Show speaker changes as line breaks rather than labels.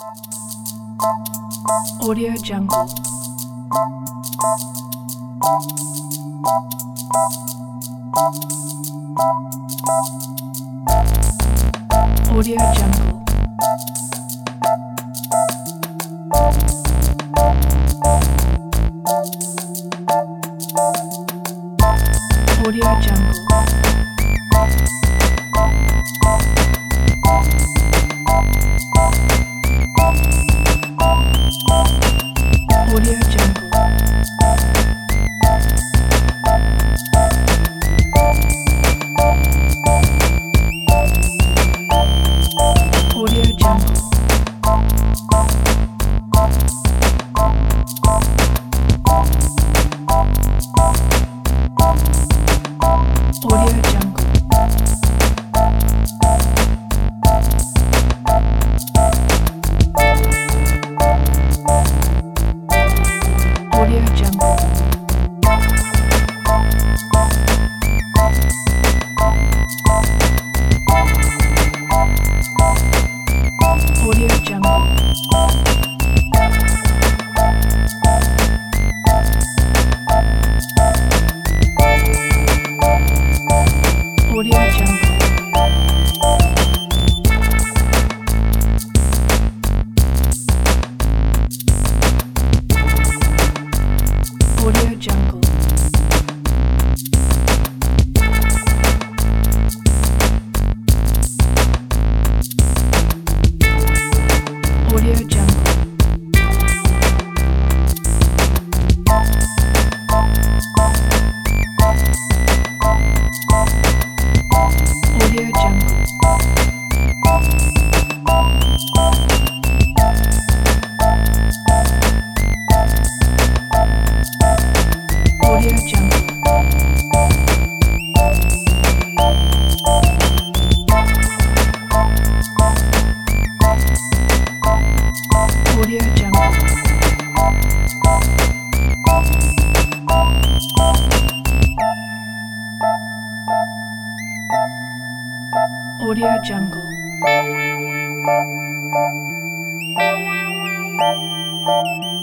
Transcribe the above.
Audio Jungle. Audio Jungle. Audio Jungle. Audio Jungle. Audio Jungle. Audio Jungle. Audio Jungle. Audio Jungle. Audio Jungle. Audio Jungle. Audio Jungle. Audio Jungle. Audio Jungle. Audio Jungle. Audio Jungle.